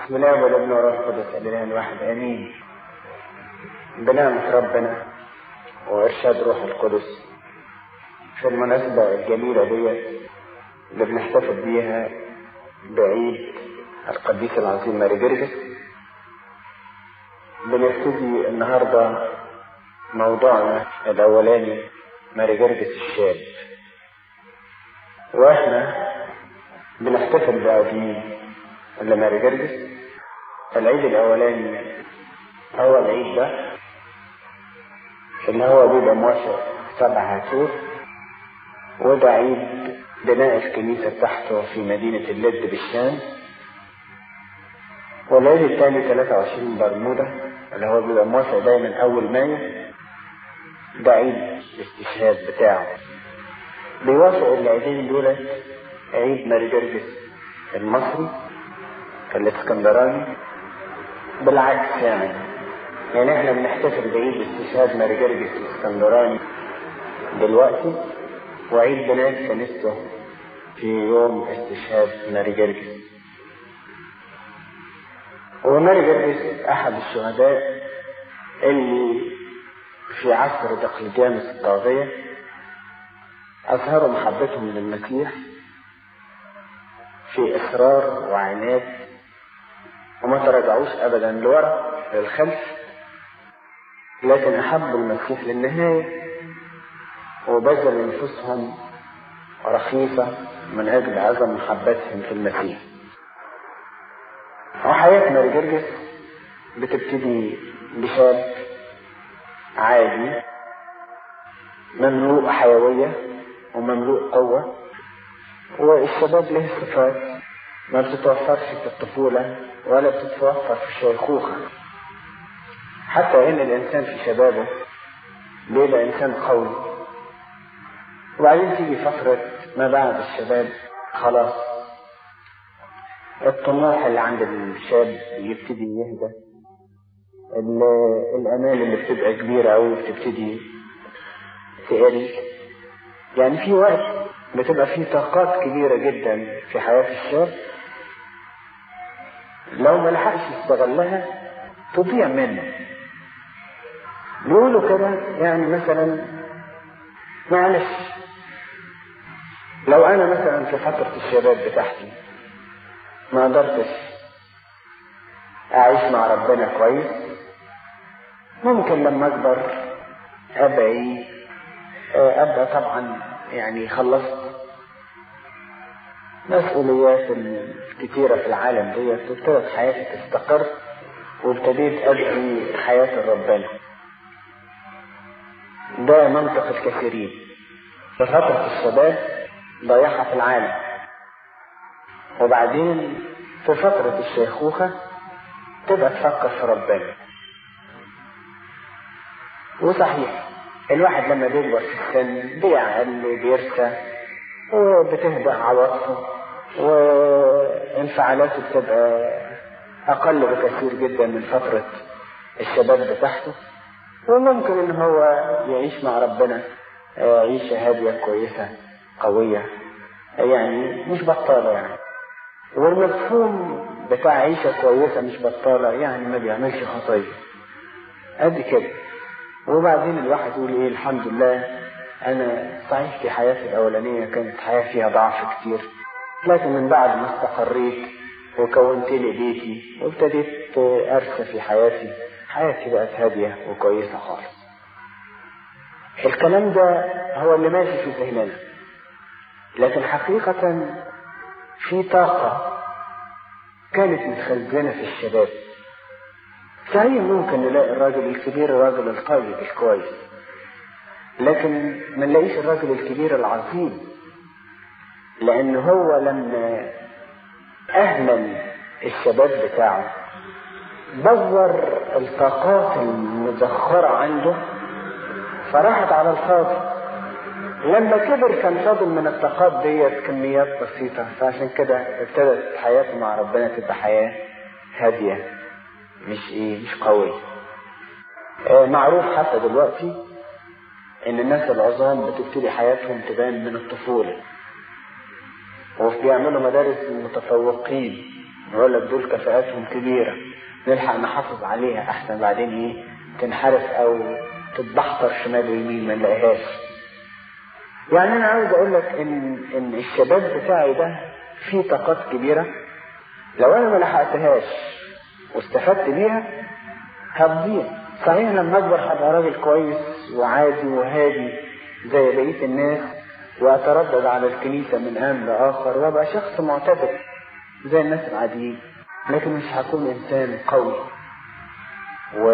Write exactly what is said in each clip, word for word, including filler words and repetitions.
بسم الله والابن والروح القدس الاله الواحد امين. بنعمة ربنا وارشاد روح القدس في المناسبة الجميلة دي اللي بنحتفل بيها بعيد القديس العظيم ماري جرجس، بنبتدي النهاردة موضوعنا الاولاني ماري جرجس الشاب، واحنا بنحتفل بعيدين اللي ماري جرجس. العيد الاولاني هو العيد ده اللي هو بيبقى موافق سبع هاتور، وده عيد بناء الكنيسة بتاعته في مدينة اللد بالشام. والعيد الثاني ثلاثة وعشرين برمودا اللي هو بيبقى موافق دايما اول مايو، ده عيد الاستشهاد بتاعه. بيوافق العيدين دول عيد ماري جرجس المصري الاسكندراني. بالعكس يعني يعني احنا بنحتفل بعيد استشهاد ماري جرجس الاسكندراني دلوقتي، وعيد بناء كنيسته في يوم استشهاد ماري جرجس. وماري جرجس احد الشهداء اللي في عصر دقلديانوس الطاغية اظهروا محبتهم للمسيح في اصرار وعناد، وما تراجعوش ابدا لورا للخلف، لكن احبوا المسيح للنهاية وبذلوا نفوسهم رخيصة من اجل عظم محبتهم في المسيح. وحياة ماري جرجس بتبتدي بشاب عادي مملوء حيوية ومملوء قوة، والشباب له صفات ما بتتوفرش في الطفولة ولا بتتوفر في الشيخوخة، حتى ان الانسان في شبابه بيبقى انسان قوي، وبعدين تيجي فترة ما بعد الشباب خلاص الطموح اللي عند الشاب يبتدي يهدى، الامال اللي بتبقى كبيرة اوي بتبتدي تقل. يعني في وقت بتبقى فيه طاقات كبيرة جدا في حياة الشاب، لو ما لحقش يستغلها تضيع منه. بيقولوا كده يعني مثلا معلش لو انا مثلا في فترة الشباب بتاعتي ما قدرتش اعيش مع ربنا كويس، ممكن لما اكبر ابقى ايه ابقى طبعا يعني خلصت مسؤوليات الكتيرة في العالم دي، ابتدت حياتي تستقر وابتديت ابني حياة ربنا. ده منطق الكثيرين في فترة الشباب ضيعها في العالم، وبعدين في فترة الشيخوخة تبقى تفكر في ربنا. وصحيح الواحد لما بيكبر في السن بيعقل وبيرسى وبتهدأ عواطفه وانفعالاته بتبقى اقل بكثير جدا من فترة الشباب بتاعته، وممكن ان هو يعيش مع ربنا عيشة هادية كويسة قوية، يعني مش بطالة يعني. والمفهوم بتاع عيشة كويسة مش بطالة يعني ما بيعملش خطية قد كده. وبعدين الواحد يقول ايه الحمد لله انا صحيح في حياتي الاولانية كانت حياة فيها ضعف كتير، لكن من بعد ما استقريت وكونت لي بيتي وابتديت ارسى في حياتي، حياتي بقت هادية وكويسة خالص. الكلام ده هو اللي ماشي في ذهننا، لكن حقيقة في طاقة كانت متخزنة في الشباب. صحيح ممكن نلاقي الراجل الكبير الراجل الطيب الكويس، لكن ما نلاقيش الراجل الكبير العظيم، لأن هو لما أهمل الشباب بتاعه بذر الطاقات المدخرة عنده فراحت على الفاضي. لما كبر كان فاضل من الطاقات ديت كميات بسيطة، فعشان كده ابتدت حياته مع ربنا تبقى حياة هادية مش ايه مش قوية. آه معروف حتى دلوقتي ان الناس العظام بتبتدي حياتهم تبان من الطفولة، وبيعملوا مدارس المتفوقين يقول لك دول كفاءاتهم كبيرة نلحق نحافظ عليها احسن بعدين ايه تنحرف او تتبحتر شمال ويمين ما نلاقيهاش. يعني انا عاوز اقول لك ان ان الشباب بتاعي ده فيه طاقات كبيرة، لو انا ما لحقتهاش واستفدت بيها هتضيع. صحيح لما اكبر هبقى راجل كويس وعادي وهادي زي بقية الناس واتردد على الكنيسة من آن لآخر وابقى شخص معتدل زي الناس العاديين، لكن مش هكون انسان قوي. و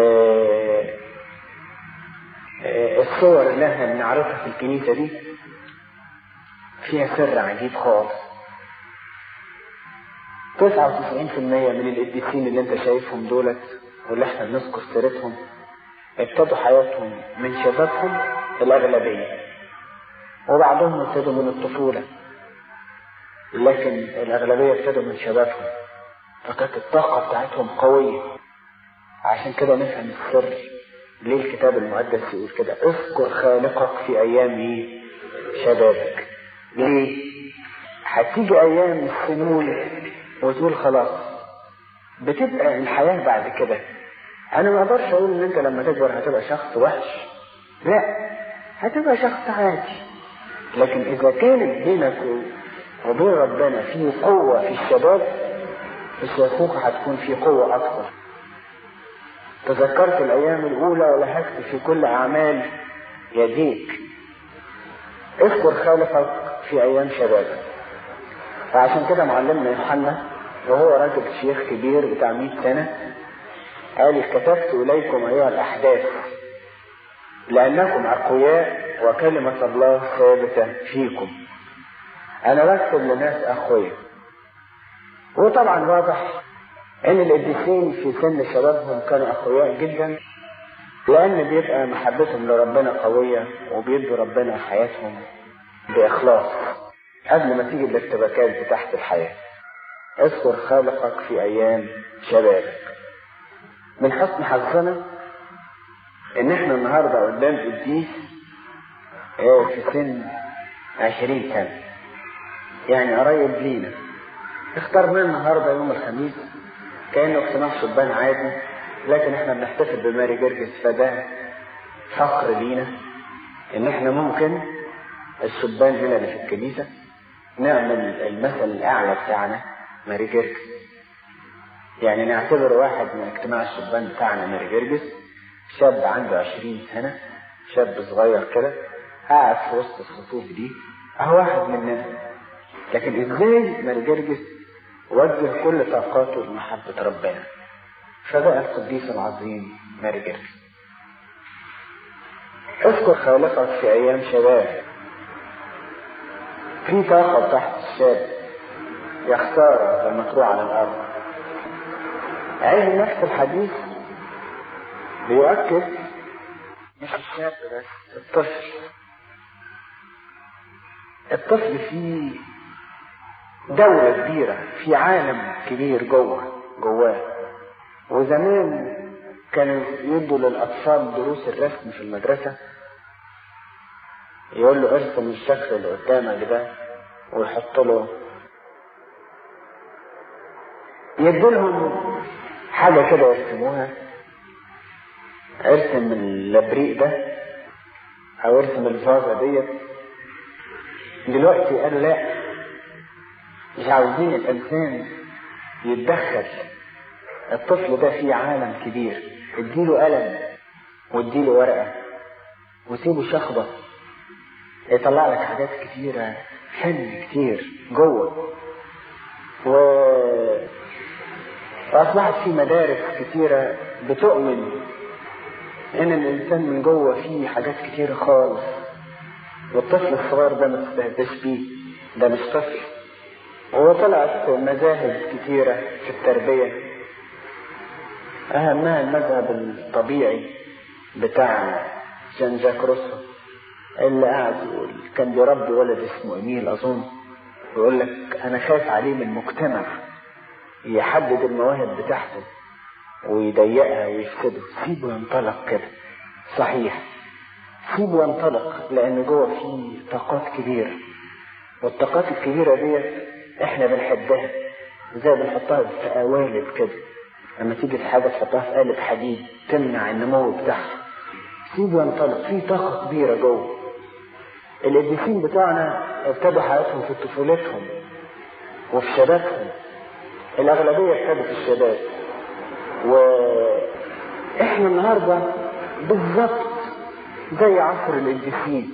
الصور اللي احنا بنعرفها في الكنيسة دي فيها سر عجيب خالص. تسعة وتسعين في المية من القديسين اللي انت شايفهم دولت واللي احنا بنذكر سيرتهم ابتدوا حياتهم من شبابهم الأغلبية، وبعضهم ابتدوا من الطفولة، لكن الأغلبية ابتدوا من شبابهم، فكانت الطاقة بتاعتهم قوية. عشان كده نفهم السر ليه الكتاب المقدس يقول كده اذكر خالقك في أيام شبابك. ليه؟ هتيجي أيام السنون وتقول خلاص بتبقى الحياة بعد كده. أنا ما أقدرش أقول إن أنت لما تكبر هتبقى شخص وحش، لا، هتبقى شخص عادي. لكن إذا كانت بينك وبين ربنا في قوة في الشباب، الشيخوخة هتكون في قوة أكثر. تذكرت الأيام الأولى ولهجت في كل أعمال يديك. اذكر خالقك في أيام شبابك. فعشان كده معلمنا يوحنا وهو راجل شيخ كبير بتاع مئة سنة قال كتبت إليكم أيها الأحداث لأنكم أقوياء وكلمة الله ثابتة فيكم. أنا بكتب لناس أقوياء. وطبعا واضح ان القديسين في سن شبابهم كانوا اقوياء جدا، لان بيبقى محبتهم لربنا قوية وبيدوا ربنا حياتهم باخلاص قبل ما تيجي الارتباكات بتاعت الحياة. اذكر خالقك في ايام شبابك. من حسن حظنا ان احنا النهاردة قدام قديس في سن عشرين سنة، يعني قريب لينا. اخترناه النهاردة يوم الخميس كأنه اجتماع شبان عادي، لكن احنا بنحتفل بماري جرجس، فده فخر لينا ان احنا ممكن الشبان هنا اللي في الكنيسة نعمل المثل الاعلى بتاعنا ماري جرجس. يعني نعتبر واحد من اجتماع الشبان بتاعنا ماري جرجس شاب عنده عشرين سنة، شاب صغير كده قاعد في وسط الصفوف دي، اهو واحد مننا. لكن ازاي ماري جرجس وجه كل طاقاته لمحبة ربنا، فبقى القديس العظيم ماري جرجس. اذكر خالقك في ايام شباب. في طاقة تحت الشاب يا خسارة لما تروح على الارض. علم نفس الحديث بيؤكد مش الشاب بس، الطفل الطفل فيه دولة كبيرة، في عالم كبير جوه جواه. وزمان كانوا يدوا للأطفال دروس الرسم في المدرسة، يقول له ارسم الشكل اللي قدامك ده ويحط له، يدوا لهم حاجة كده يرسموها، ارسم اللبريق ده او ارسم الفازة ديت. دلوقتي قالوا لا، مش عاوزين الانسان يتدخل. الطفل ده فيه عالم كبير، اديله قلم واديله ورقة وسيبه شخبط يطلع لك حاجات كتيرة، فن كتير جوه. و... واصبحت في مدارس كتيرة بتؤمن ان الانسان من جوه فيه حاجات كتيرة خالص، والطفل الصغير ده ما تستهدش بيه، ده مش طفل. وطلعت مذاهب كتيرة في التربية، أهمها المذهب الطبيعي بتاع جان جاك روسو اللي قاعد يقول كان بيربي ولد اسمه إيميل أظن، ويقول لك أنا خايف عليه من المجتمع يحدد المواهب بتاعته ويضيقها ويفسده، سيبه ينطلق كده. صحيح، سيبه ينطلق، لأن جوه فيه طاقات كبيرة، والطاقات الكبيرة دي احنا بنحبها زي بنحطها في قوالب كده، لما تيجي الحاجة تحطها في قالب حديد تمنع النمو بتاعها، سيبه ينطلق. في طاقة كبيرة جوه. القديسين بتاعنا ابتدوا حياتهم في طفولتهم وفي شبابهم، الأغلبية ابتدوا في الشباب، وإحنا النهاردة بالظبط زي عصر القديسين.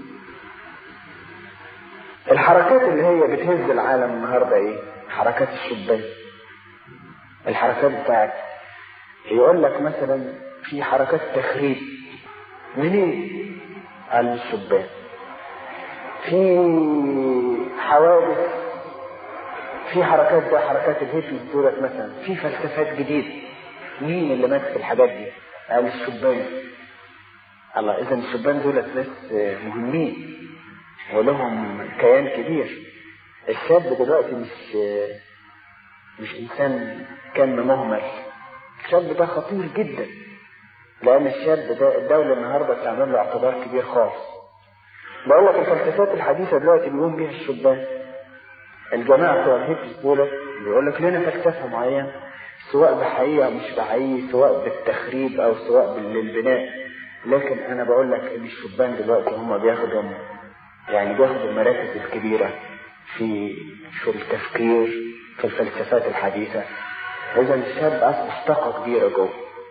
الحركات اللي هي بتهز العالم النهاردة ايه؟ حركات الشبان، الحركات بتاعت يقول لك مثلا في حركات تخريب منين؟ قال الشبان. في حوادث، في حركات ده حركات الهيبي دولت مثلا، في فلسفات جديدة، مين اللي ماسك الحاجات دي؟ قال الشبان. الله، اذا الشبان دولت ناس مهمين ولهم كيان كبير. الشاب دلوقتي مش مش انسان كان مهمل، الشاب ده خطير جدا، لان الشاب ده الدولة النهاردة بتعمل له اعتبار كبير خالص. بقول لك الفلسفات الحديثة دلوقتي بيقوم بيها الشبان. الجماعة بتوع الهيبس دول بيقول لك لنا فلسفة معينة، سواء بحقيقة مش بحقيقة، سواء بالتخريب او سواء بالبناء. لكن انا بقول لك ان الشبان دلوقتي هم بياخدوا يعني بياخدوا المراكز الكبيرة في في التفكير في الفلسفات الحديثة. اذا الشاب اصبح طاقة كبيرة جوه،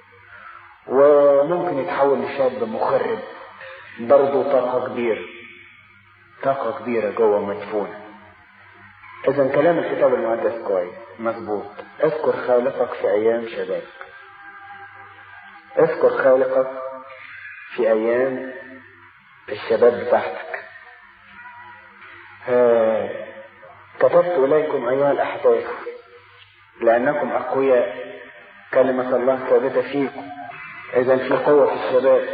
وممكن يتحول لشاب مخرب برضه، طاقة كبيرة، طاقة كبيرة جوه مدفونة. اذا كلام الكتاب المقدس كويس مظبوط. اذكر خالقك في ايام شبابك، اذكر خالقك في ايام الشباب بتاعتك. آه كتبت اليكم ايها الاحداث لانكم اقوياء، كلمة الله ثابتة فيكم. اذا في قوة في الشباب.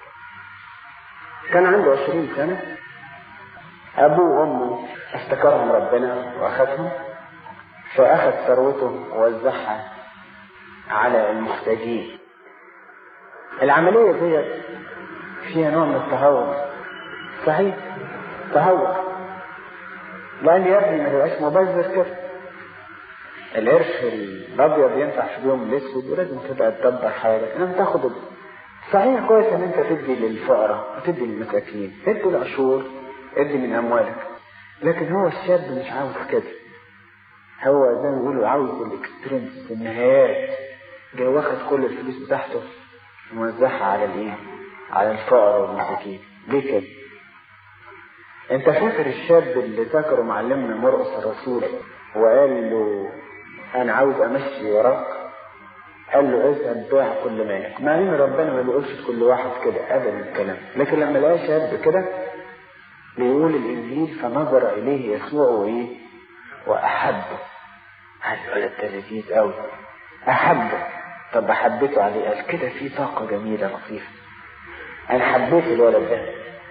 كان عنده عشرين سنة، ابوه وامه افتكرهم ربنا واخذهم، فاخذ ثروته ووزعها على المحتاجين. العملية دي فيها نوع من التهور، صحيح تهور، لان يا ابني ما يبقاش مبذر كده. القرش الابيض ينفع في اليوم الاسود، ولازم تبقى تدبر حالك. انت تاخد صحيح كويس ان انت تدي للفقراء وتدي للمساكين، تدي العشور، ادي من اموالك، لكن هو الشاب مش عاوز كده. هو زي ما بيقولوا عاوز الاكستريمز، النهايات. جاي واخد كل الفلوس بتاعته موزعها على الايه؟ على الفقراء والمساكين. ليه كده؟ انت فاكر الشاب اللي ذكره معلمنا مرقس الرسول وقال له انا عاوز امشي وراك؟ قال له اذهب بيع كل مالك. مع ان ربنا ما بيقولش كل واحد كده ابدا الكلام، لكن لما لقى شاب كده بيقول الانجيل فنظر اليه يسوع وايه؟ واحبه. الولد ده لذيذ قوي، احبه. طب حبيته عليه؟ قال كده في طاقه جميله لطيفه، انا حبيت الولد ده،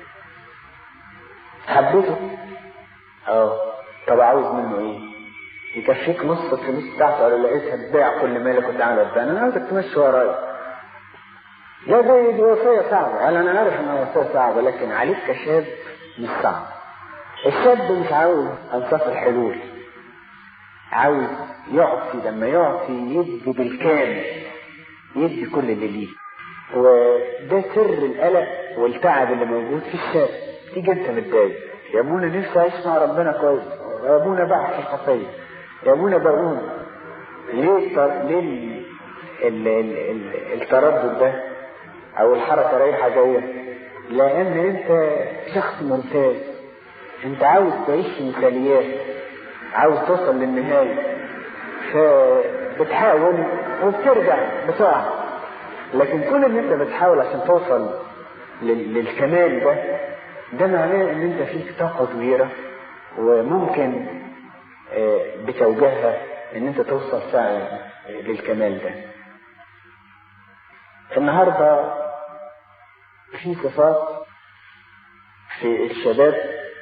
حبيته. اه طب عاوز منه ايه؟ يكفيك نص الفلوس بتاعته؟ ولا لقيتها تبيع كل مالك وتعالى تبان؟ انا عاوزك تمشي ورايا. لا دي دي وصيه صعبه. قال انا عارف انها وصيه صعبه، لكن عليك كشاب مش صعب. الشاب مش عاوز انصاف الحلول، عاوز يعطي. لما يعطي يدي بالكامل، يدي كل اللي ليه. وده سر القلق والتعب اللي موجود في الشاب. تيجي انت متضايق، يا ابونا نفسي اعيش مع ربنا كويس، يا ابونا بقى في الخطيه، يا ابونا بقوم. ليه طر... ليه ال... ال... ال... ال... التردد ده او الحركه رايحه جايه؟ لان انت شخص ممتاز، انت عاوز تعيش في مثاليات، عاوز توصل للنهايه، فبتحاول وبترجع بسرعه. لكن كل اللي انت بتحاول عشان توصل لل... للكمال ده، ده معناه ان انت فيك طاقه كبيره وممكن بتوجهها ان انت توصل فعلا للكمال ده. النهارده في صفات في الشباب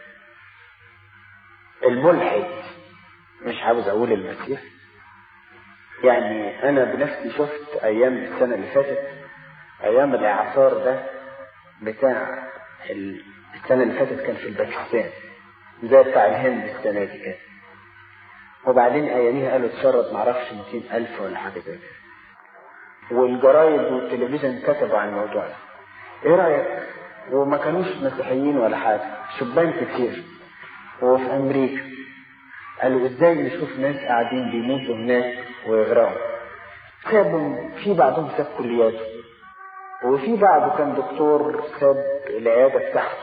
الملحد، مش عاوز اقول المسيح. يعني انا بنفسي شفت ايام السنه اللي فاتت، ايام الاعصار ده بتاع السنه اللي فاتت كان في الباكستان زي بتاع الهند السنه دي كده. وبعدين اياميها قالوا اتشرد معرفش مئتين الف ولا حاجة زي كده، والجرايد والتلفزيون كتبوا عن الموضوع ده. ايه رأيك؟ وما كانوش مسيحيين ولا حاجة، شبان كتير وفي امريكا. قالوا ازاي نشوف ناس قاعدين بيموتوا هناك ويغرقوا؟ سابوا، في بعضهم ساب كلياته، وفي بعض كان دكتور ساب العيادة بتاعته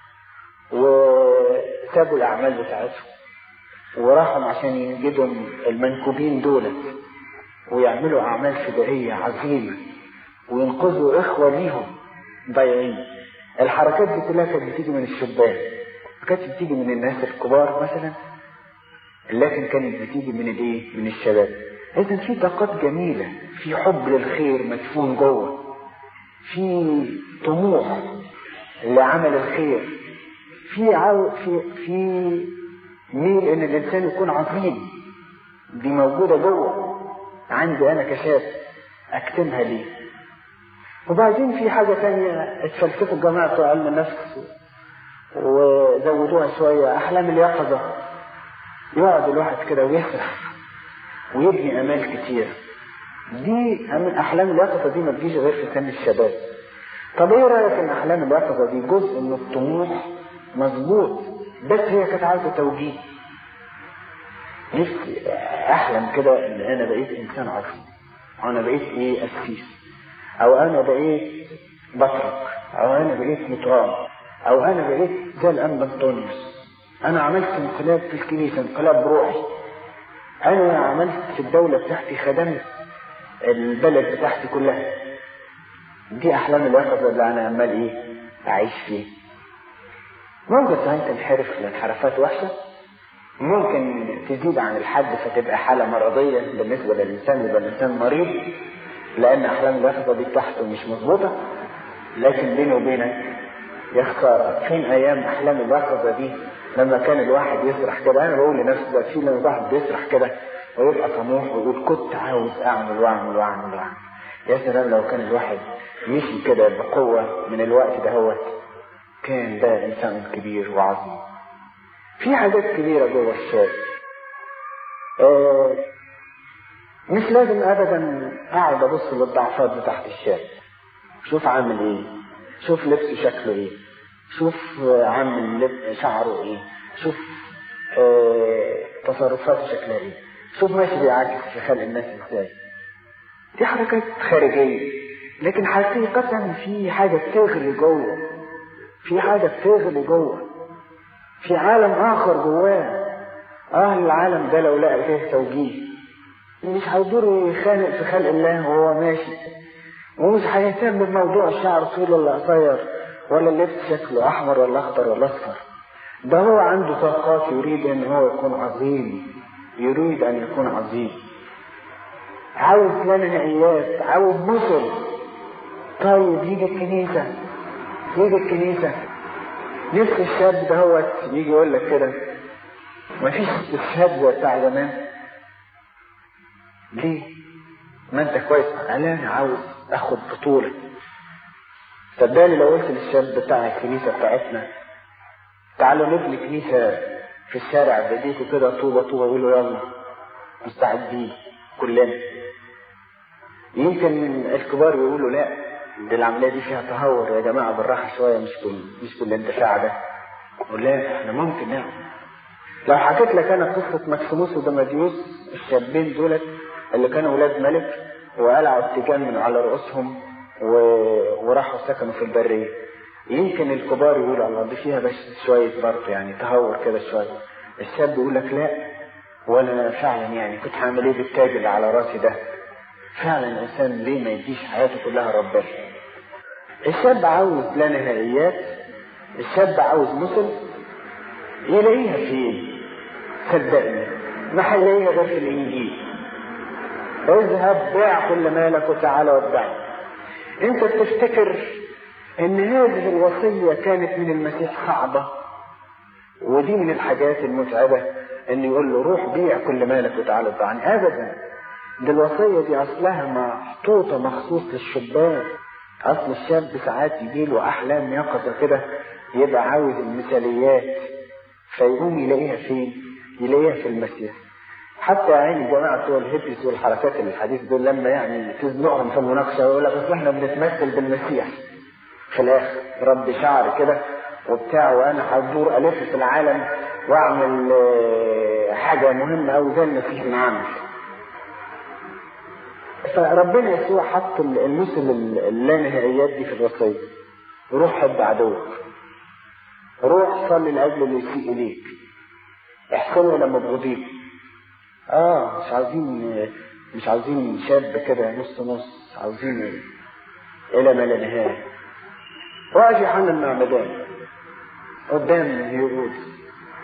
وسابوا الاعمال بتاعتهم وراحوا عشان ينجدوا المنكوبين دولت ويعملوا اعمال فدائية عظيمة وينقذوا اخوة ليهم ضايعين. الحركات دي كلها كانت بتيجي من الشبان، ما كانتش بتيجي من الناس الكبار مثلا، لكن كانت بتيجي من الايه؟ من الشباب. اذا في طاقات جميلة، في حب للخير مدفون جوه، في طموح لعمل الخير، في عو... في في ميل ان الانسان يكون عظيم، دي موجودة جوه عندي انا كشاب اكتمها ليه. وبعدين في حاجة تانية اتفلسفوا الجماعة بتوع علم النفس وزودوها شوية، احلام اليقظة. يقعد الواحد كده ويسرح ويبني امال كتير. دي من احلام اليقظة دي ما تجيش غير في سن الشباب. طب ايه رأيك ان احلام اليقظة دي جزء من الطموح مظبوط، بس هي كانت عايزة توجيه. نفسي احلم كده ان انا بقيت انسان عظيم، او انا بقيت ايه اسيس، او انا بقيت بطرق، او انا بقيت مطران، او انا بقيت زي الانبا انطونيوس، انا عملت انقلاب في الكنيسة، انقلاب روحي، انا عملت في الدولة بتاعتي، خدمت البلد بتاعتي كلها. دي احلام اليقظة اللي انا عمال ايه اعيش فيه. ممكن صحيح تنحرف لانحرافات وحشة، ممكن تزيد عن الحد فتبقى حالة مرضية بالنسبة للإنسان، يبقى الإنسان مريض لأن أحلام اليقظة دي بتاعته مش مظبوطة. لكن بيني وبينك يا خسارة، فين أيام أحلام اليقظة دي لما كان الواحد يسرح كده. أنا بقول لنفسي ده في لما الواحد بيسرح كده ويبقى طموح ويقول كنت عاوز أعمل وأعمل وأعمل وأعمل. يا سلام لو كان الواحد مشي كده بقوة من الوقت ده، هو كان ده إنسان كبير وعظيم. في حاجات كبيرة جوه الشاب. آه مش لازم ابدا اقعد ابص للضعفات بتاعت الشاب. شوف عامل ايه، شوف لبسه شكله ايه، شوف عامل لب شعره ايه، شوف آه تصرفاته شكلها ايه، شوف ماشي بيعاكس في خلق الناس ازاي. دي حركات خارجية، لكن حقيقة في حاجة بتغلي جوه، في حاجة بتغلي جوه، في عالم آخر جواه. أهل العالم ده لو لقى فيه توجيه مش هيدور يخانق في خلق الله وهو ماشي، ومش هيهتم بموضوع الشعر طويل ولا قصير، ولا اللبس شكله أحمر ولا أخضر ولا أصفر. ده هو عنده طاقات، يريد أن هو يكون عظيم، يريد أن يكون عظيم، عاوز لا نهائيات، عاوز مثل. طيب يجي الكنيسة، يجي الكنيسة نفس الشاب ده هو يجي يقول لك كده مفيش الشاب بتاع زمان. ليه؟ ما انت كويس. انا عاوز اخد بطولة. صدقني لو قلت للشاب بتاع الكنيسة بتاعتنا تعالوا نبني كنيسة في الشارع بايديكوا كده طوبة طوبة، يقولوا يلا مستعدين كلنا. يمكن الكبار يقولوا لا، دي العملية دي فيها تهور يا جماعة، بالراحة شوية، مش كل مش كل الاندفاع ده. ولا احنا ممكن نعمل. لو حكيت لك انا قصة مكسيموس ودماديوس، الشابين دولت اللي كانوا ولاد ملك وقلعوا التيجان من على رؤوسهم و... وراحوا سكنوا في البرية، يمكن الكبار يقولوا الله دي فيها بس شوية برضه يعني تهور كده شوية. الشاب يقول لك لا، وانا فعلا يعني كنت هعمل ايه بالتاج اللي على راسي ده؟ فعلا الانسان ليه ما يديش حياته كلها ربنا؟ الشاب عاوز لا نهائيات، الشاب عاوز مثل. يلاقيها فين؟ صدقني ما هيلاقيها غير في الانجيل. اذهب بيع كل مالك وتعالى واتبعني. انت بتفتكر ان هذه الوصية كانت من المسيح صعبة؟ ودي من الحاجات المتعبة ان يقول له روح بيع كل مالك وتعالى واتبعني. ابدا، دي الوصية دي اصلها محطوطة مخصوص للشباب. اصل الشاب ساعات يجيله احلام يقظة كده، يبقى عاوز المثاليات، فيقوم يلاقيها فين؟ يلاقيها في المسيح. حتى يعني الجماعة بتوع الهيبيز والحركات الحديث دول لما يعني تزنقهم في المناقشة ويقول لك اصل احنا بنتمثل بالمسيح في الاخر رب شعر كده وبتاع، وانا هدور الف في العالم واعمل حاجة مهمة اوي زي المسيح ما عمل. فربنا يسوع حط المثل اللانهائيات دي في الوصية. روح حب عدوك، روح صلي لاجل اللي يسيء اليك، احسنوا لما مبغوضيك. اه مش عاوزين مش عاوزين شاب كده نص نص، عاوزين الى ما لا نهايه. واقف يوحنا المعمدان قدام هيرودس،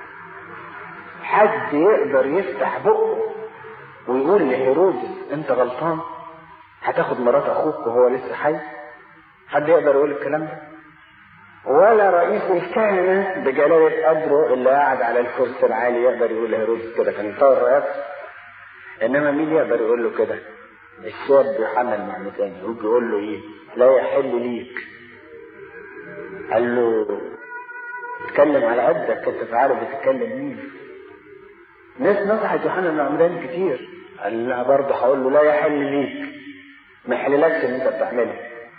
حد يقدر يفتح بقه ويقول لهيرودس انت غلطان هتاخد مرات اخوك وهو لسه حي؟ حد يقدر يقول الكلام ده؟ ولا رئيس الكهنة بجلالة قدره اللي قاعد على الكرسي العالي يقدر يقول لهيرودس كده، كان طار رئاسته. انما مين يقدر يقول له كده؟ الشاب يوحنا المعمدان. يجي يقول له ايه؟ لا يحل ليك. قال له اتكلم على قدك، انت عارف بتتكلم مين. ناس نصحت يوحنا المعمدان كتير، قال لها برضه هقول له لا يحل ليك، ما يحللكش اللي انت بتعمله.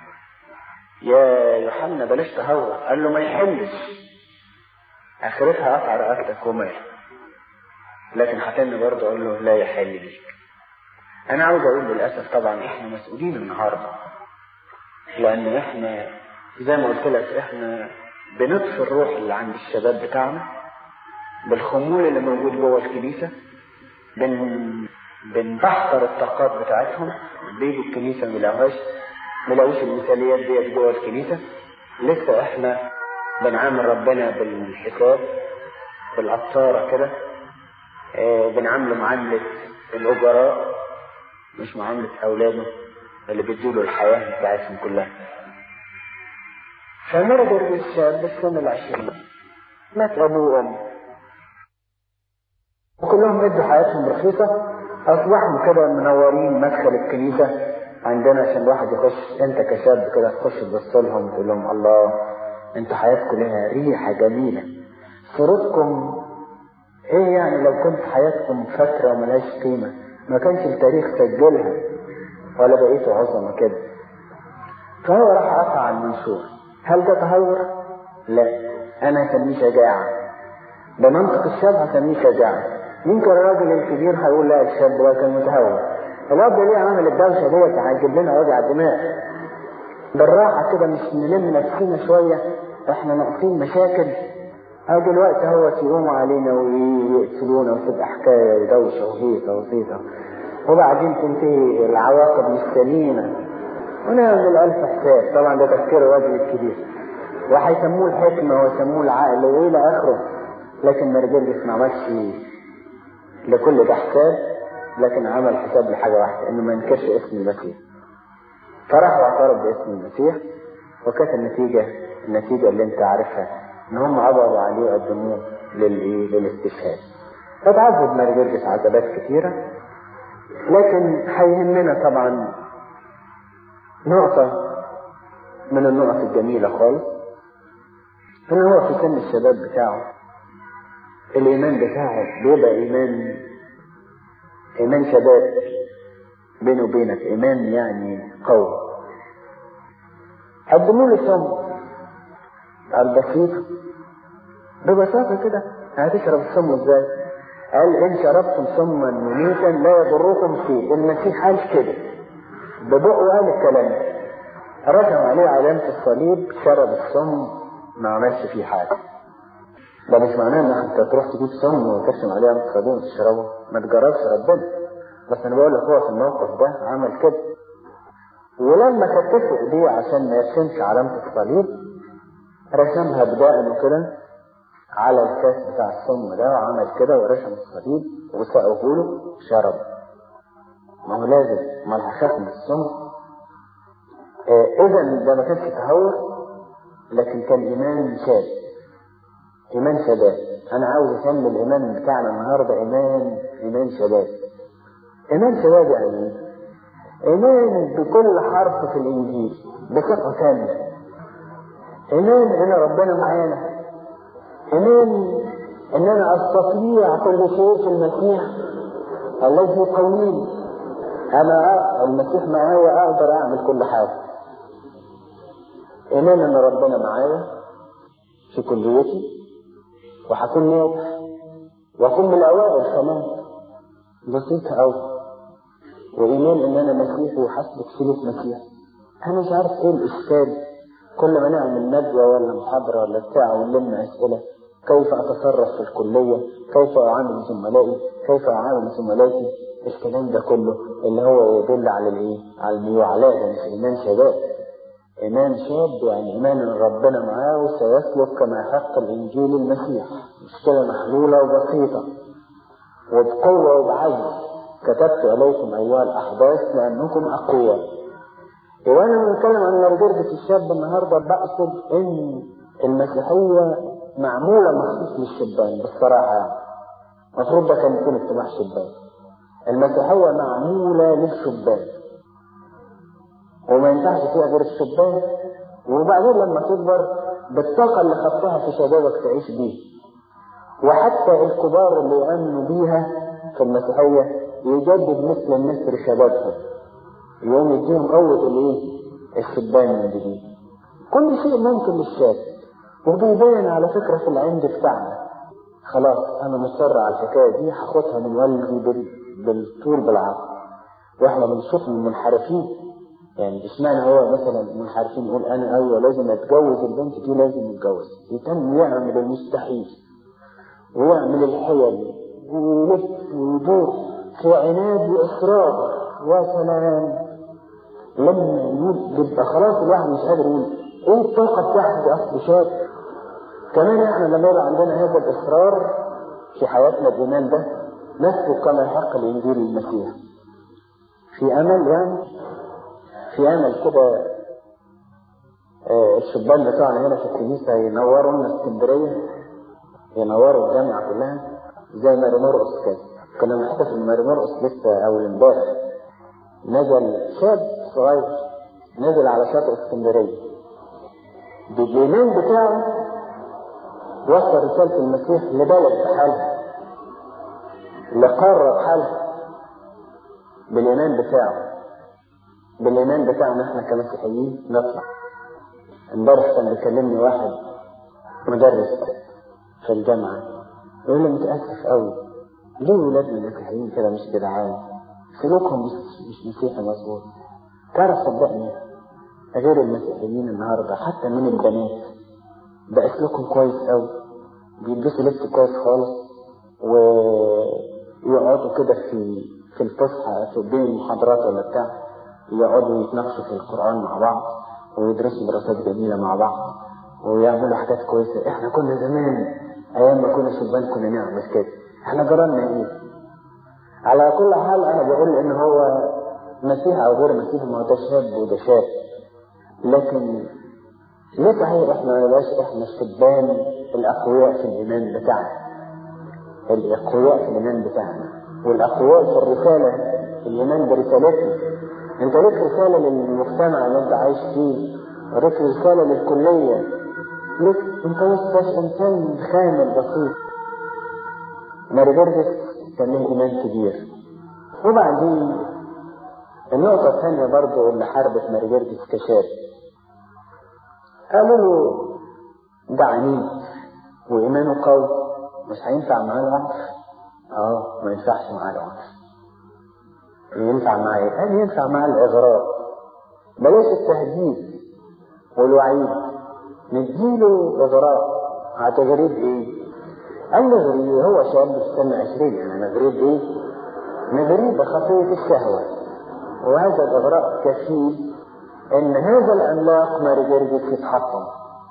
يا يوحنا بلاش تهور. قال له ما يحلش، اخرتها قطع رقبتك ومات. لكن هتاني برضه اقول له لا يحل ليك. انا عاوز اقول للاسف طبعا احنا مسؤولين النهارده، لان احنا زي ما قلت لك احنا بنطفي الروح اللي عند الشباب بتاعنا بالخمول اللي موجود جوه الكنيسه، بن بنبحر الطاقات بتاعتهم، بيجوا الكنيسه ما يلاقوهاش ما يلاقوش المثاليات ديت جوه الكنيسه. لسه احنا بنعامل ربنا بالحساب بالقطاره كده، اه بنعامله معامله الاجراء مش معامله اولاده اللي بيديله الحياه بتاعتهم كلها. فمرض الشاب بالسنه العشرين مات ابوه وامه وكلهم ادوا حياتهم رخيصه، اصبحوا كده منورين مدخل الكنيسه عندنا عشان الواحد يخش. انت كشاب كده تخش تبص لهم وتقول لهم الله انتوا حياتكم لها ريحه جميله، صورتكم ايه يعني لو كنت حياتكم فتره وملهاش قيمه ما كانش التاريخ سجلها ولا بقيتوا عظمه كده. فهو راح قطع المنشور. هل ده تهور؟ لا، انا هسميه شجاعه. بمنطق الشاب هسميه شجاعه. يمكن الراجل الكبير هيقول لا الشاب ده كان متهور، الواد ده ليه عمل الدوشه ديت هيجيب لنا وجع دماغ. بالراحه كده مش نلم نفسينا شويه، احنا ناقصين مشاكل. اه دلوقتي هو يقوموا علينا ويقتلونا وتبقى حكايه ودوشه وهيصه وزيطه، وبعدين تنتهي العواقب مش سليمه ونعمل الف حساب. طبعا ده تفكير الراجل الكبير وهيسموه الحكمه ويسموه العقل والى اخره. لكن مرجلس ما عملش لكل ده حساب، لكن عمل حساب لحاجه واحده، انه ما ينكرش اسم المسيح. فراح واعترف باسم المسيح، وكانت النتيجه النتيجه اللي انت عارفها، ان هم عبروا عليه وقدموه للايه للاستشهاد. فتعذب مرجلس عذابات كثيره، لكن هيهمنا طبعا نقطه من النقط الجميله خالص، ان هو في سن الشباب بتاعه الايمان بتاعه بيبقى ايمان ايمان شباب بينه وبينك، ايمان يعني قوي. قدموا له سم البسيط ببساطه كده. هتشرب السم ازاي؟ قال ان شربتم سما مميتا لا يضركم شيء. المسيح قال كده ببقه، قال الكلام، رسم عليه علامه الصليب، شرب السم ما عملش فيه حاجه. ده مش معناه ان انت تروح تجيب سم وترسم عليه علامه الصليب وتشربه، ما تجربش ربنا. بس انا بقول لك هو في الموقف ده عمل كده، ولما كتفوا ايديه عشان ما يرسمش علامه الصليب رسمها بدقنه كده على الكاس بتاع السم ده، وعمل كده ورسم الصليب وسقوه له شرب. ما هو لازم، ما هخاف من السم. آه اذا ده ما كانش تهور، لكن كان ايمان شاب، ايمان شباب. انا عاوز اسمي الايمان بتاعنا النهارده ايمان ايمان شباب. ايمان شباب يعني ايه؟ ايمان بكل حرف في الانجيل بثقه كامله، ايمان ان ربنا معانا، ايمان ان انا استطيع كل شيء في المسيح، الذي يقويني. انا المسيح معايا اقدر اعمل كل حاجة. ايمان ان ربنا معايا في كليتي وهكون ناجح واكون من الاوائل كمان، بسيطة اوي. وايمان ان انا مسيحي وحسبك سلوك مسيحي. انا مش عارف ايه الاشكال، كل ما نعمل ندوة ولا محاضرة ولا بتاع ونلم اسئلة، كيف اتصرف في الكلية، كيف اعامل زملائي، كيف اعامل زملائي، الكلام ده كله اللي هو يدل على الايه، على الميوعلات. ده مش ايمان شباب، ايمان شاب يعني ايمان ان ربنا معاه وسيسلك كما حق الانجيل المسيح. مش كده محلولة وبسيطة وبقوة وبعزم. كتبت اليكم ايها الاحداث لانكم اقوياء. وانا بتكلم عن مرجرة الشاب النهارده بقصد ان المسيحية معمولة مخصوص للشبان بالصراحة. يعني المفروض ده كان يكون اجتماع شبان. المسيحية معمولة للشبان وما ينفعش فيها غير الشبان. وبعدين لما تكبر بالطاقة اللي خدتها في شبابك تعيش بيه. وحتى الكبار اللي يؤمنوا بيها في المسيحية يجدد مثل النسر شبابهم، يوم يديهم قوة الايه، الشبان من جديد. كل شيء ممكن للشاب. وبيبين على فكرة في العند بتاعنا. خلاص انا مصر على الحكاية دي، هاخدها من والدي بالطول بالعرض. واحنا بنشوف المنحرفين، يعني اشمعنى هو مثلا المنحرفين يقول انا ايوه لازم اتجوز البنت دي، لازم اتجوز، يتم يعمل المستحيل ويعمل الحيل ويلف ويدور في عناد واصرار. يا سلام لما يبقى خلاص الواحد مش قادر يقول ايه الطاقة بتاعته دي اصل شاب. كمان احنا لما يبقى عندنا هذا الاصرار في حياتنا الايمان ده نسلك كما يحق الانجيل المسيح. في امل يعني في امل كده. آه الشبان بتوعنا هنا في الكنيسة ينوروا لنا اسكندرية، ينوروا الجامعة كلها زي ماري مرقص كده. كنا بنحتفل ماري مرقص لسه اول امبارح. نزل شاب صغير نزل على شاطئ اسكندرية بالإيمان بتاعه وصل رسالة المسيح لبلد بحالها، لقارة بحالها، بالإيمان بتاعه. بالإيمان بتاعنا احنا كمسيحيين نطلع. امبارح كان بيكلمني واحد مدرس في الجامعة يقول لي متأسف قوي ليه ولادنا المسيحيين كده مش جدعان، سلوكهم مش مش مسيحي مظبوط. تعرف صدقني غير المسيحيين النهارده حتى من البنات بقى سلوكهم كويس قوي، بيلبسوا لبس كويس خالص ويقعدوا كده في في الفسحه في بين المحاضرات ولا بتاع، يقعدوا يتناقشوا في القرآن مع بعض ويدرسوا دراسات جميلة مع بعض ويعملوا حاجات كويسة. احنا كنا زمان ايام ما كنا شبان كنا نعمل كده. احنا جرالنا ايه؟ على كل حال انا بقول ان هو مسيح او غير مسيح، ما هو ده شاب وده شاب. لكن ليه صحيح احنا ما نبقاش احنا الشبان الاقوياء في الايمان بتاعنا، الاقوياء في الايمان بتاعنا والاقوياء في الرسالة، الايمان برسالتنا. انت ليك رسالة للمجتمع اللي انت عايش فيه، وليك رسالة للكلية، ليك انت مش انسان خامل بسيط. ماري جرجس كان له ايمان كبير. وبعدين النقطة الثانية برضو اللي حاربت ماري جرجس كشاب، قالوا له ده عنيد وايمانه قوي مش هينفع معاه العنف. اه ما ينفعش معاه العنف. ينفع معاه ايه؟ قال ينفع معاه الاغراء. بلاش التهديد والوعيد، نديله اغراء. هتغريب ايه؟ قال له غريب هو شاب في سن عشرين، يعني غريب ايه؟ نغريب خفية الشهوة. وهذا الاغراء كفيل ان هذا العملاق ماري جرجس يتحطم.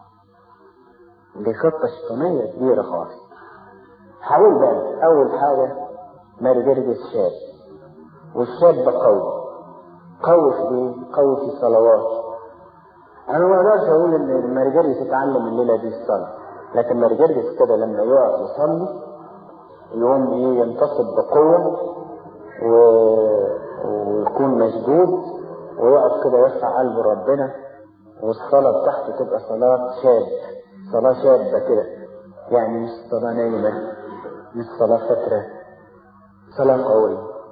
دي خطة شيطانية كبيرة خالص. حاول بقى اول حاجة ماري جرجس شاب، والشاب قوي. قوي في ايه؟ قوي في الصلوات. انا ما اقدرش اقول ان ماري جرجس يتعلم الليلة دي الصلاة، لكن ماري جرجس كده لما يقف يصلي يقوم ايه؟ ينتصب بقوة و... ويكون مشدود ويقف كده يرفع قلبه ربنا، والصلاة بتاعته تبقى صلاة شاب، صلاة شابة كده، يعني مش صلاة نايمة، مش صلاة فترة، صلاة قوية.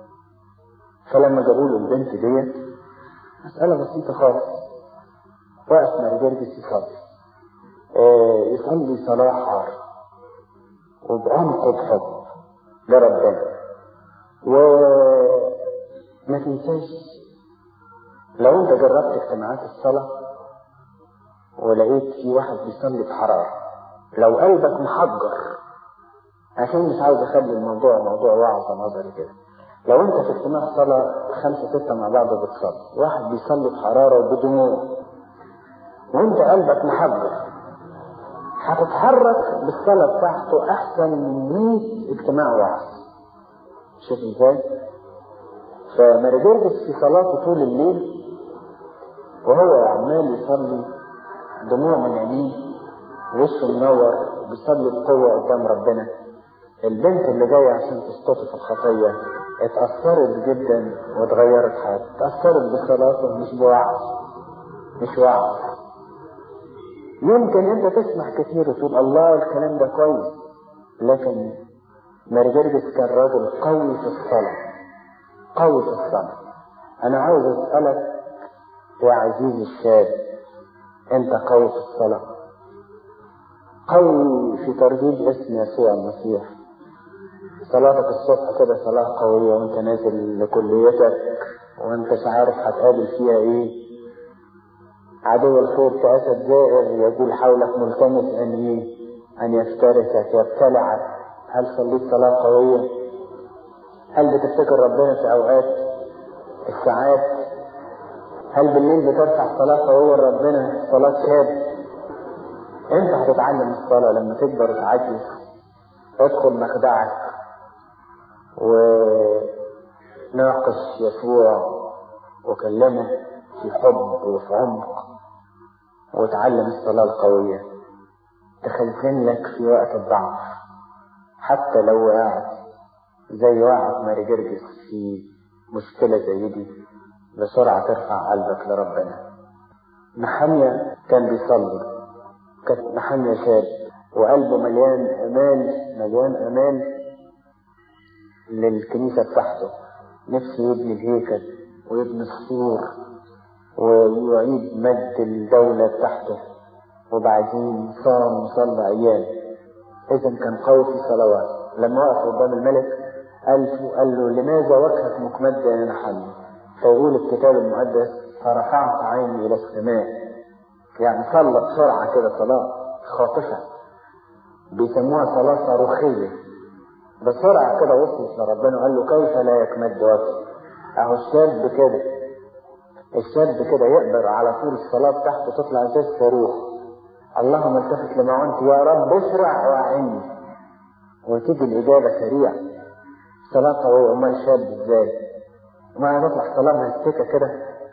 فلما جابوا له البنت ديت، مسألة بسيطة خالص، وقف ماري جرجس يصلي، آه يصلي صلاة حار وبعمق بحب لربنا. وما تنساش لو انت جربت اجتماعات الصلاة ولقيت في واحد بيصلي بحرارة، لو قلبك محجر، عشان مش عاوز اخلي الموضوع موضوع وعظة نظري كده، لو انت في اجتماع صلاة خمسة ستة مع بعض بتصلي، واحد بيصلي بحرارة وبدموع وانت قلبك محجر، هتتحرك بالصلاة بتاعته احسن من مية اجتماع وعظ. شوف ازاي؟ فماري جرجس في صلاته طول الليل وهو عمال يصلي، دموع من عينيه، وشه منور، بيصلي بقوة قدام ربنا. البنت اللي جاية عشان تسقط في الخطية اتأثرت جدا واتغيرت حياتها، اتأثرت بصلاته مش بوعظ، مش وعظ. يمكن انت تسمع كتير وتقول الله الكلام ده كويس، لكن ماري جرجس كان راجل قوي في الصلاة، قوي في الصلاة. انا عاوز اسألك يا عزيزي الشاب، انت قوي في الصلاة؟ قوي في ترديد اسم يسوع المسيح؟ صلاتك الصبح كده صلاة قوية وانت نازل لكليتك وانت عارف هتقابل فيها ايه؟ عدو الخير كأسد زائر يقول حولك ملتمس ان ايه؟ ان يفترسك يبتلعك. هل صليت صلاة قوية؟ هل بتفتكر ربنا في اوقات الساعات؟ هل بالليل بترفع صلاة قوية لربنا، صلاة شاب؟ انت هتتعلم الصلاة لما تكبر وتعجز. ادخل مخدعك وناقش يسوع وكلمه في حب وفي عمق، وتعلم الصلاة القوية تخزن لك في وقت الضعف، حتى لو وقعت زي وقعت ماري جرجس في مشكلة زي دي، بسرعة ترفع قلبك لربنا. نحميا كان بيصلي، كان نحميا شاب وقلبه مليان أمان، مليان أمان للكنيسة بتاعته، نفسه يبني الهيكل ويبني السور ويعيد مجد الدولة بتاعته، وبعدين صام وصلى أيام. إذن كان قوي في صلوات. لما وقف قدام الملك قال, قال له لماذا وجهك مكمد يا نحميا؟ فيقول الكتاب المقدس فرفعت عيني إلى السماء، يعني صلى بسرعة كده صلاة خاطفة، بيسموها صلاة صاروخية، بسرعة كده وصلت لربنا وقال له كيف لا يكمد وجهي؟ اهو الشاب كده، الشاب كده يقدر على طول الصلاة بتاعته تطلع زي الصاروخ. اللهم التفت لمعونتي يا رب اسرع واعني، وتيجي الإجابة سريعة. صلاة قوية. امال شاب ازاي؟ ما تطلع صلاة مهستكة كده،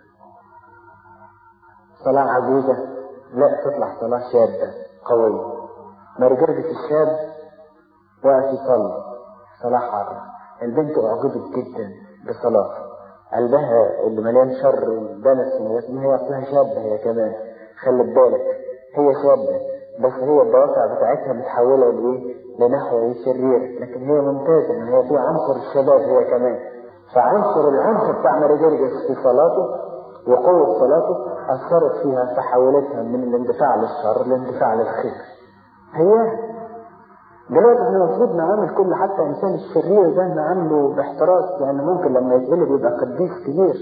صلاة عجوزة؟ لا، تطلع صلاة شابة قوية. ماري جرجس الشاب وقف يصلي صلاة حارة. البنت اعجبت جدا بصلاته، قلبها اللي مليان شر ودنس وياسم، هي اصلها شابة هي كمان، خلي بالك هي شابة بس هي الدوافع بتاعتها متحولة لايه؟ لناحية شريرة، لكن هي ممتازة ان هي في عنصر الشباب هي كمان. فعنصر العنف بتاع ماري جرجس في صلاته وقوة صلاته أثرت فيها، فحولتها من الاندفاع للشر لاندفاع للخير. هي دلوقتي احنا المفروض نعامل كل حتى انسان الشرير ده نعامله باحتراس، لان يعني ممكن لما يتقلب يبقى قديس كبير.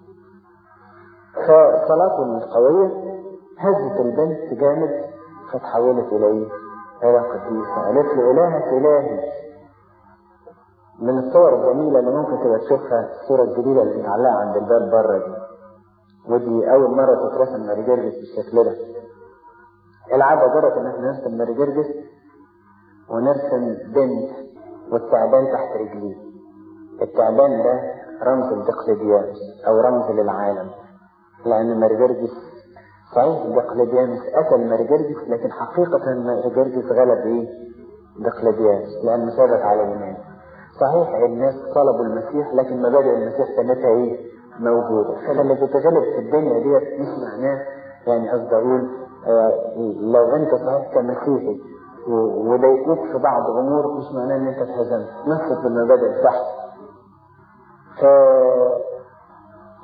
فصلاته القوية هزت البنت جامد، فتحولت الى ايه؟ الى قديسة. قالت له الهك الهي. من الصور الجميلة اللي ممكن تبقى تشوفها الصورة الجديدة اللي متعلقة عند الباب بره دي، ودي اول مرة تترسم ماري جرجس بالشكل ده. العادة جرت ان احنا نرسم ماري جرجس ونرسم بنت والتعبان تحت رجليه. التعبان ده رمز لدقلديانوس او رمز للعالم، لان ماري جرجس صحيح دقلديانوس قتل ماري جرجس، لكن حقيقة ماري جرجس غلب ايه؟ دقلديانوس، لانه ثبت على الايمان. صحيح الناس طلبوا المسيح، لكن مبادئ المسيح كانتها ايه؟ موجودة. فلما تتغلب في الدنيا ديت مش معناه، يعني قصدي اقول آه لو انت صحيح كمسيحي وضايقوك في بعض امور مش معناه ان انت اتهزمت، نفسك بالمبادئ بتاعتك.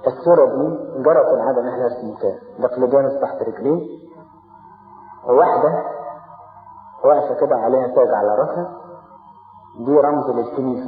الصورة دي جرت العادة ان احنا نرسم كده، دقلديانوس تحت رجليه، وواحدة واقفة كده عليها تاج على راسها، دي رمز للكنيسة،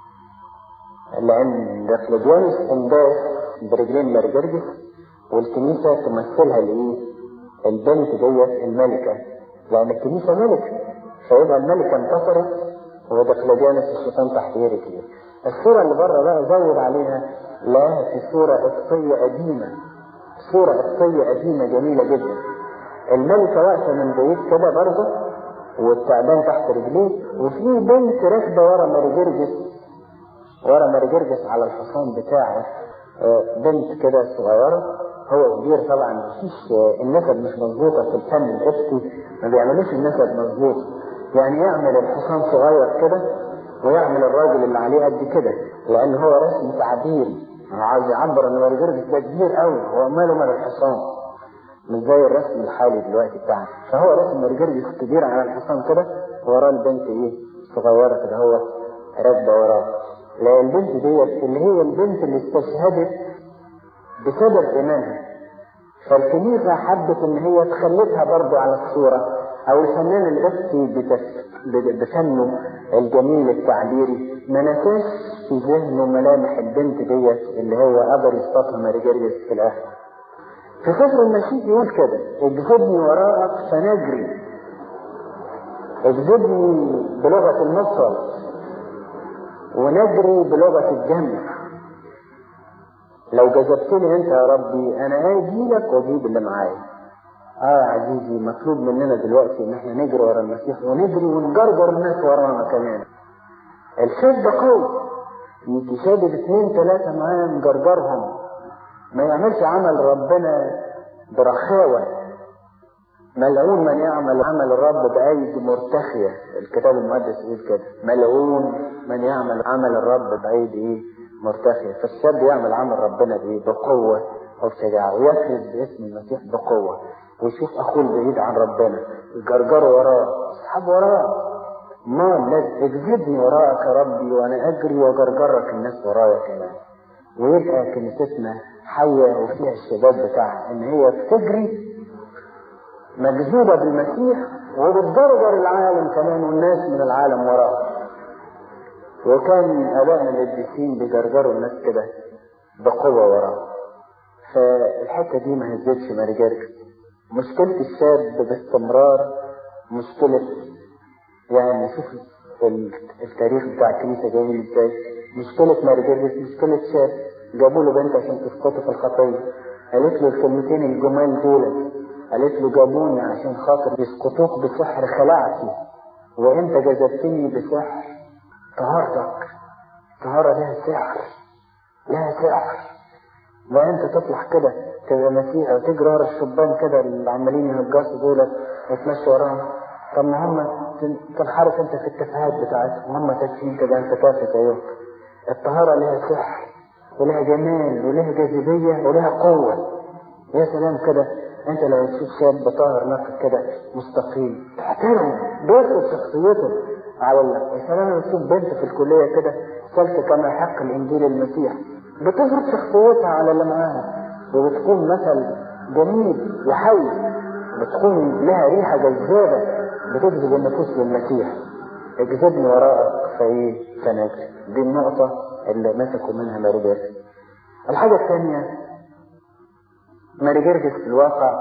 لأن دقلديانوس انداس برجلين مارجرجس، والكنيسة تمثلها لإيه؟ البنت ديت الملكة، لأن الكنيسة ملكة، فيبقى الملكة انتصرت ودقلديانوس الشيطان تحت رجليه. الصورة اللي بره بقى زود عليها، لا في صورة قبطية قديمة، صورة قبطية قديمة جميلة جدا. الملكة واقفة من بعيد كده برضه والتعبان تحت رجليه، وفي بنت راكبة ورا مارجرجس، ورا مارجرجس على الحصان بتاعه، بنت كده صغيرة. هو كبير طبعا، مفيش النسب مش مظبوطة في الفن القبطي، ما بيعملوش النسب مظبوط، يعني يعمل الحصان صغير كده ويعمل الراجل اللي عليه قد كده، لان هو رسم تعبيري، هو عايز يعبر ان مارجرجس ده كبير قوي، هو ماله مال الحصان، مش زي الرسم الحالي دلوقتي بتاعنا. فهو رسم مارجرجس كبير على الحصان كده، وراه البنت ايه صغيرة كده، هو راكبة وراه. لان البنت ديت اللي هي البنت اللي استشهدت بسبب ايمانها، فالكنيسة حبت ان هي تخلتها برضو على الصورة، او الفنان القبطي بفنه الجميل التعبيري ما نساش في ذهنه ملامح البنت ديت اللي هو قدر يصطادها مارجرجس في الاخر. في سفر المسيح يقول كده: اجذبني وراءك فنجري، اجذبني بلغة المفرد ونجري بلغة الجمع. لو جذبتني انت يا ربي انا اجي لك واجيب اللي معايا. اه عزيزي، مطلوب مننا دلوقتي ان احنا نجري ورا المسيح، ونجري ونجرجر الناس ورانا كمان. الشاب ده قوي، يتشابه اثنين ثلاثة معاه مجرجرهم، ما يعملش عمل ربنا برخاوة. ملعون من يعمل عمل الرب بأيدي مرتخية، الكتاب المقدس يقول كده، ملعون من يعمل عمل الرب بأيدي مرتخية. فالشاب يعمل عمل ربنا بايه؟ بقوة وبشجاعة، ويكرز باسم المسيح بقوة، ويشوف اخوه البعيد عن ربنا يجرجره وراه، اسحب وراه. ما لازم اجذبني وراءك يا ربي وانا اجري وجرجرك الناس ورايا كمان. ويبقى كنيستنا حية وفيها الشباب بتاعها ان هي بتجري مجذوبة بالمسيح وبتجرجر العالم كمان والناس من العالم وراها. وكان ابائنا القديسين بيجرجروا الناس كده بقوة وراه. فالحتة دي ما هزتش مارجرجس. مشكلة الشاب باستمرار مشكلة، يعني شوف التاريخ بتاع الكنيسة جاي ازاي. مشكلة مارجرجس مشكلة شاب جابوا له بنت عشان تسقطه في الخطية، قالت له الكلمتين الجمال دول، قالت له جابوني عشان خاطر يسقطوك بسحر خلعتي، وانت جذبتني بسحر طهارتك. طهارة لها سحر، لها سحر. لا انت تطلع كده تبقى مسيحي وتجري ورا الشبان كده اللي عمالين يهجصوا دولت وتمشي وراهم. طب ما هم تنحرف انت في التفاهات بتاعتهم، هم تافهين كده انت تافه زيهم. الطهارة لها سحر ولها جمال ولها جاذبية ولها قوة. يا سلام كده انت لو تشوف شاب طاهر نقي كده مستقيم تحترمه، بيفرض شخصيته على الله. يا سلام لو تشوف بنت في الكلية كده سلكة كما يحق الانجيل المسيح، بتفرض شخصيتها على اللي معاها، وبتكون مثل جميل وحي، بتكون لها ريحة جذابة بتجذب النفوس للمسيح. اجذبني وراءك فايه فنجري. دي النقطة اللي مسكوا منها مارجرجس. الحاجة الثانية، مارجرجس في الواقع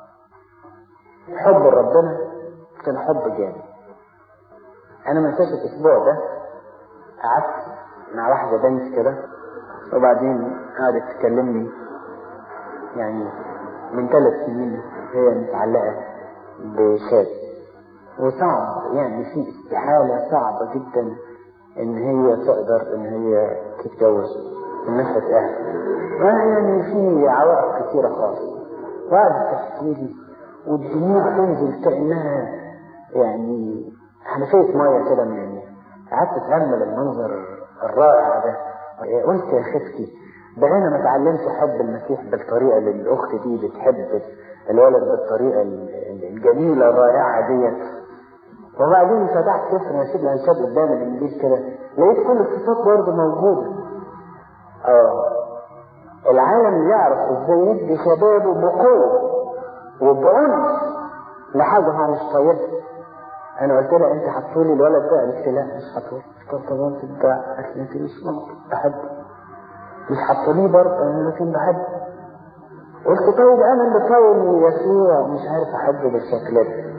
حب ربنا كان حب جامد. انا ما انساش الاسبوع ده قعدت مع واحدة بنت كده، وبعدين قعدت تكلمني يعني من ثلاث سنين هي متعلقة بشاب، وصعب يعني في استحالة صعبة جدا ان هي تقدر ان هي تتجوز من ناحية اهل، يعني في عوائق كثيرة خالص. وقعدت تحكي لي والدموع تنزل كأنها يعني حنفية مية كده من عينيها. قعدت اتأمل المنظر الرائع ده، قلت يا اختي ده انا ما اتعلمت حب المسيح بالطريقة اللي الاخت دي بتحب الولد بالطريقة الجميلة الرائعة ديت. وبعدين فتحت سفر نشيد الانشاد قدام الانجيل كده، لقيت كل الصفات برضه موجودة. اه العالم يعرف ازاي يدي شبابه بقوة وبعنف لحاجة هو مش طايقها. انا قلت لها انت حطولي الولد ده، قالت لي لا مش حطولي. قلت طب انت بتاع، قالت لي انت مش ممكن بحبه. مش حطوليه برضه، انا لكن بحبه. قلت طيب انا اللي طاول يسوع مش عارف احبه بالشكل ده.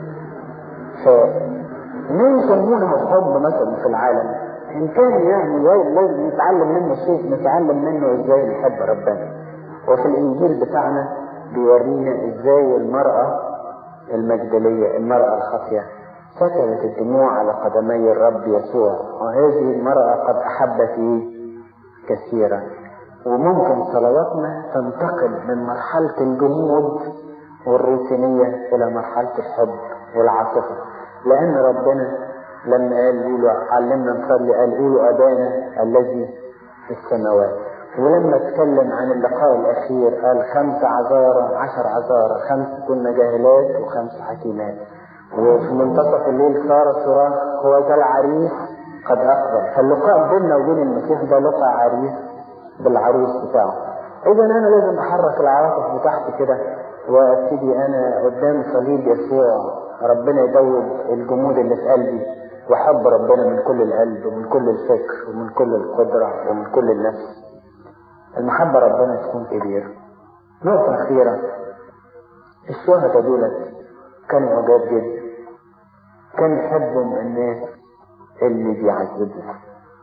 فمين يسمونه الحب مثلا في العالم؟ ان كان يعني لازم نتعلم منه شيء، نتعلم منه ازاي نحب ربنا. وفي الانجيل بتاعنا بيورينا ازاي المرأة المجدلية، المرأة الخاطئة، سكبت الدموع على قدمي الرب يسوع، وهذه المرأة قد أحبت كثيرا. وممكن صلواتنا تنتقل من مرحلة الجمود والروتينية إلى مرحلة الحب والعاطفة، لأن ربنا لما قال قولوا علمنا نصلي قال قولوا أبانا الذي في السماوات. ولما اتكلم عن اللقاء الأخير قال خمس عذارى عشر عذارى، خمس كنا جاهلات وخمس حكيمات. وفي منتصف الليل صار صراخ هو ذا العريس قد أقبل. فاللقاء بيننا وبين المسيح ده لقاء عريس بالعروس بتاعه. إذا أنا لازم أحرك العواطف بتاعتي كده وابتدي أنا قدام صليب يسوع ربنا يدوب الجمود اللي في قلبي، وحب ربنا من كل القلب ومن كل الفكر ومن كل القدرة ومن كل النفس. المحبة ربنا تكون كبيرة. نقطة أخيرة، الشهداء دولت كانوا عجاب جدا، كان يحبهم الناس اللي بيعذبهم.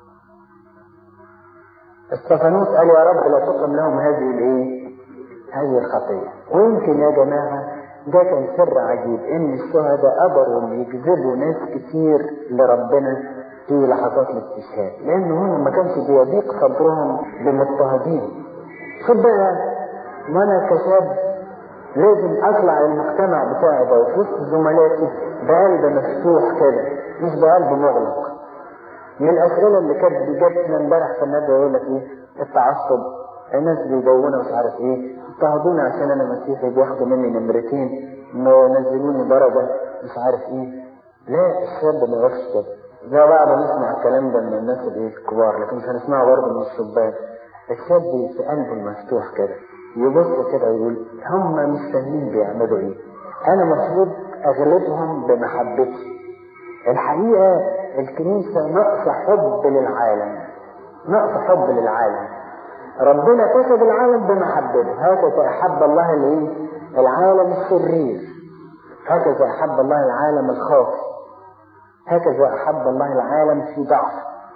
استفانوس قال يا رب لا تقم لهم هذه الايه؟ هذه الخطية. ويمكن يا جماعة ده كان سر عجيب ان الشهداء قدروا يجذبوا ناس كتير لربنا في لحظات الاستشهاد، لانه هم ما كانش بيضيق صدرهم بمضطهدين. شوف بقى، ما انا كشاب لازم اطلع المجتمع بتاعي ده وفي وسط زملاتي بقلب مفتوح كده، مش بقلب مغلق. من الاسئله اللي كانت جاتنا امبارح في الندوه يقول لك ايه؟ التعصب، الناس بيجونا مش عارف ايه، اضطهدوني عشان انا مسيحي بياخدوا مني نمرتين، نزلوني درجه مش عارف ايه. لا، الشاب ما يقفش كده. زي بعض نسمع الكلام ده من الناس الايه الكبار، لكن مش هنسمعه برضه من الشباب. الشاب في قلبه المفتوح كده يبص كده ويقول هم مش فاهمين بيعملوا ايه، انا المفروض اغلبهم بمحبتي. الحقيقه الكنيسه نقص حب للعالم، نقص حب للعالم. ربنا كسب العالم بمحبته، هكذا احب الله الايه؟ العالم الشرير، هكذا احب الله العالم الخاطئ، هكذا احب الله العالم في ضعف.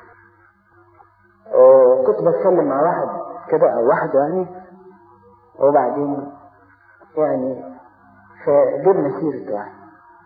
أه كنت بتكلم مع واحد كده او واحده يعني، وبعدين يعني فجبنا سيرة واحد،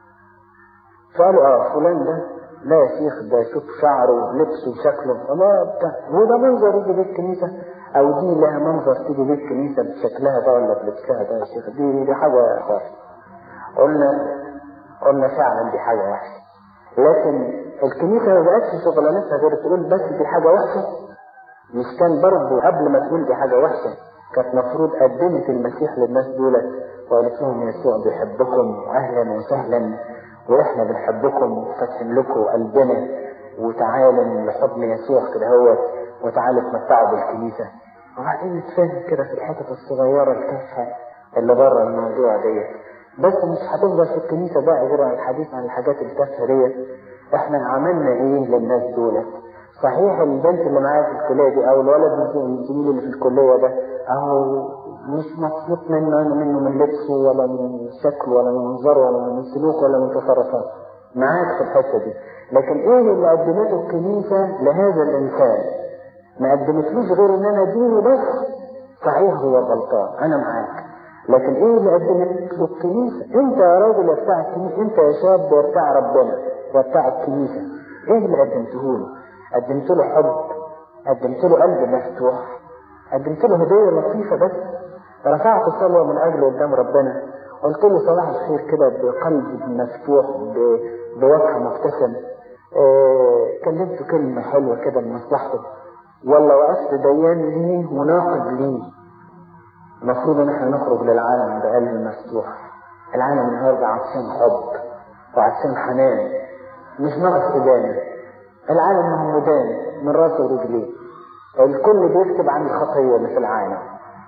فقالوا اه فلان ده لا يا شيخ، ده شوف شعره ولبسه وشكله الله بتاع، هو ده منظر يجي بيت الكنيسة؟ او دي لها منظر تيجي بيت الكنيسة بشكلها ده ولا بلبسها ده يا شيخ؟ دي دي حاجة خاصة. قلنا قلنا فعلا دي حاجة وحشة، لكن الكنيسة ما بقتش شغلانتها غير تقول بس دي حاجة وحشة. مش كان برضه قبل ما تقول دي حاجة وحشة كانت مفروض قدمت المسيح للناس دولت وقالت لهم يسوع بيحبكم واهلا وسهلا واحنا بنحبكم وفاتحين لكم قلبنا وتعالوا لحضن يسوع كده هو وتعالوا تمتعوا بالكنيسة. وبعدين نتفاهم كده في الحتت الصغيرة التافهة اللي بره الموضوع ديت. بس مش هتفضل في الكنيسة بقى غير عن الحديث عن الحاجات التافهة ديت. احنا عملنا ايه للناس دولت؟ صحيح البنت اللي معايا في الكلية دي او الولد الزميل اللي في الكلية ده اهو مش مبسوط منه منه من لبسه ولا من شكله ولا من منظره ولا من سلوكه ولا من تصرفاته، معاك في الحتة دي. لكن ايه اللي قدمته الكنيسة لهذا الانسان؟ ما قدمتلوش غير ان انا ديني بس. صحيح هو غلطان انا معاك، لكن ايه اللي قدمته الكنيسة؟ انت يا راجل يا بتاع الكنيسة، انت يا شاب يا بتاع ربنا يا بتاع الكنيسة، ايه اللي قدمته له؟ قدمت له حب، قدمت له قلب مفتوح، قدمت له هدية لطيفة بس، رفعت صلوة من أجله قدام ربنا، قلت له صباح الخير كده بقلب مفتوح بوجه مبتسم، اه كلمته كلمة حلوة كده لمصلحته، ولا وقفت ديان ليه مناقض ليه؟ المفروض ان احنا نخرج للعالم بقلب مفتوح. العالم النهارده عطشان حب وعطشان حنان، مش ناقص إدانة. العالم مهمدان من راسه ورجليه، الكل بيكتب عن الخطية اللي في العالم،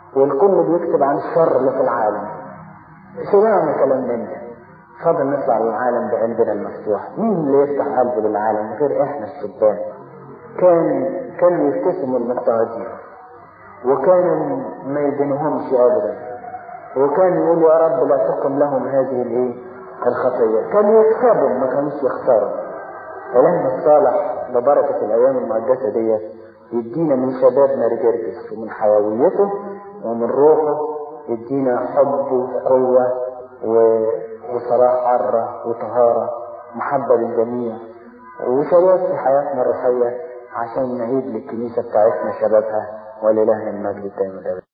والكل بيكتب عن الشر اللي في العالم. سمعنا كلام من ده، فضل نطلع للعالم بقلبنا المفتوح. مين اللي يفتح قلبه للعالم غير احنا الشبان؟ كان كانوا يبتسموا المضطهدين، وكانوا ما يدينهمش ابدا، وكان يقول يا رب لا تقم لهم هذه الايه الخطيه. كانوا يكسبوا ما كانوش يختاروا. إلهنا الصالح ببركه الايام المقدسه ديت يدينا من شبابنا رجرجس، ومن حيويته ومن روحه يدينا حب وقوه وصلاح عرة وطهارة محبة للجميع وشباب في حياتنا الروحية عشان نعيد للكنيسة بتاعتنا شبابها. ولله المجد دائما.